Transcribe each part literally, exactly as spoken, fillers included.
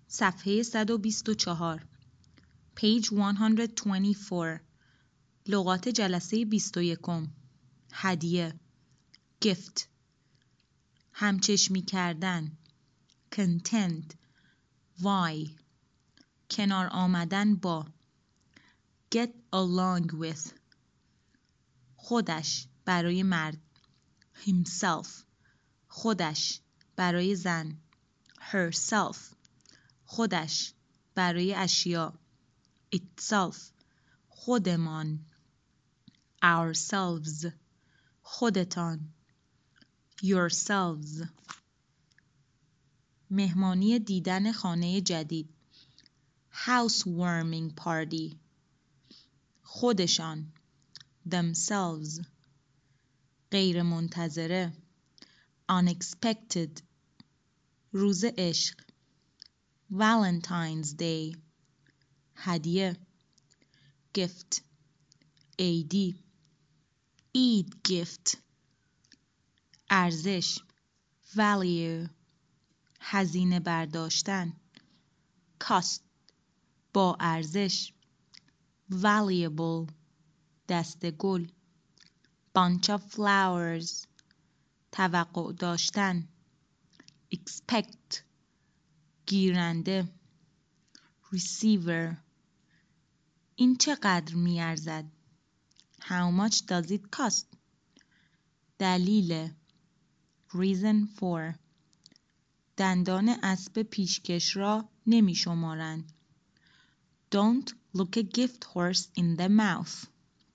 صفحه صد و بیست و چهار page one twenty-four لغات جلسه بیست و یکم هدیه gift همچشمی کردن content why کنار آمدن با get along with خودش برای مرد himself خودش برای زن herself خودش برای اشیا itself خودمان ourselves خودتان yourselves مهمانی دیدن خانه جدید housewarming party خودشان themselves غیر منتظره unexpected روز عشق Valentine's Day هدیه gift عیدی Eid gift ارزش value هزینه برداشتن cost با ارزش valuable دسته گل bunch of flowers توقع داشتن expect گیرنده receiver این چقدر می ارزد how much does it cost دلیل reason for دندان اسب پیشکش را نمی شمارند don't look a gift horse in the mouth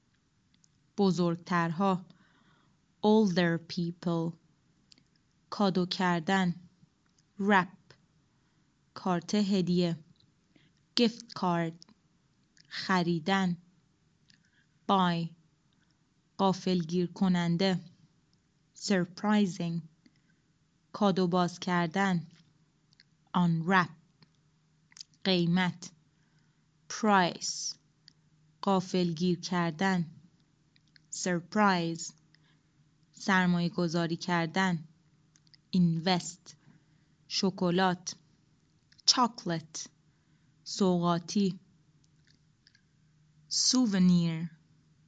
بزرگترها older people کادو کردن wrap کارت هدیه gift card خریدن buy غافلگیر کننده surprising کادو باز کردن unwrap قیمت price غافلگیر کردن surprise سرمایه گذاری کردن invest شکلات chocolate سوغاتی souvenir